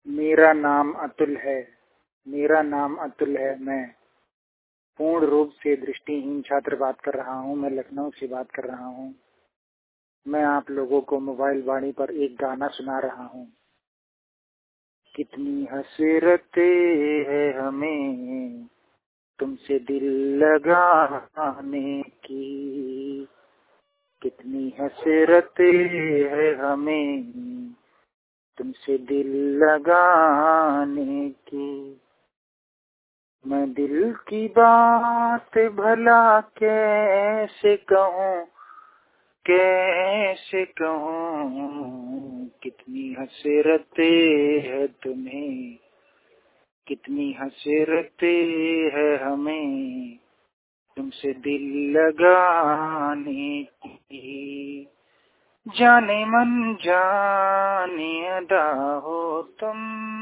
मेरा नाम अतुल है। मेरा नाम अतुल है। मैं पूर्ण रूप से दृष्टिहीन छात्र बात कर रहा हूँ। मैं लखनऊ से बात कर रहा हूँ। मैं आप लोगों को मोबाइल वाणी पर एक गाना सुना रहा हूँ। कितनी हसरतें है हमें तुमसे दिल लगाने की, कितनी हसरतें है हमें तुमसे दिल लगाने की। मैं दिल की बात भला कैसे कहूँ, कैसे कहूँ। कितनी हसरतें है तुम्हें, कितनी हसरतें है हमें तुमसे दिल लगाने की। जाने मन जाने अदा हो तुम,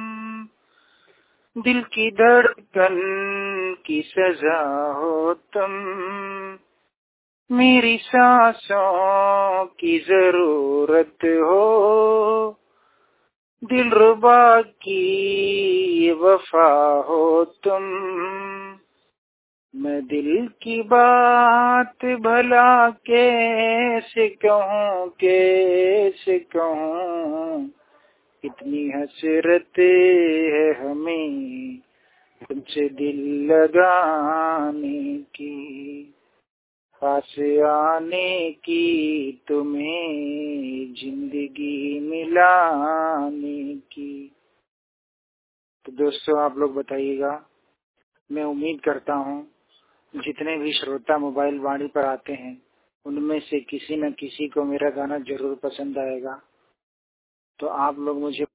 दिल की धड़कन की सजा हो तुम, मेरी सांसों की जरूरत हो, दिलरुबा की वफा हो तुम। मैं दिल की बात भला कैसे कहूँ, कैसे कहूँ। कितनी हसरतें है हमें तुमसे दिल लगाने की, पास आने की, तुम्हें जिंदगी मिलाने की। तो दोस्तों आप लोग बताइएगा। मैं उम्मीद करता हूँ जितने भी श्रोता मोबाइल वाणी पर आते हैं उनमें से किसी न किसी को मेरा गाना जरूर पसंद आएगा। तो आप लोग मुझे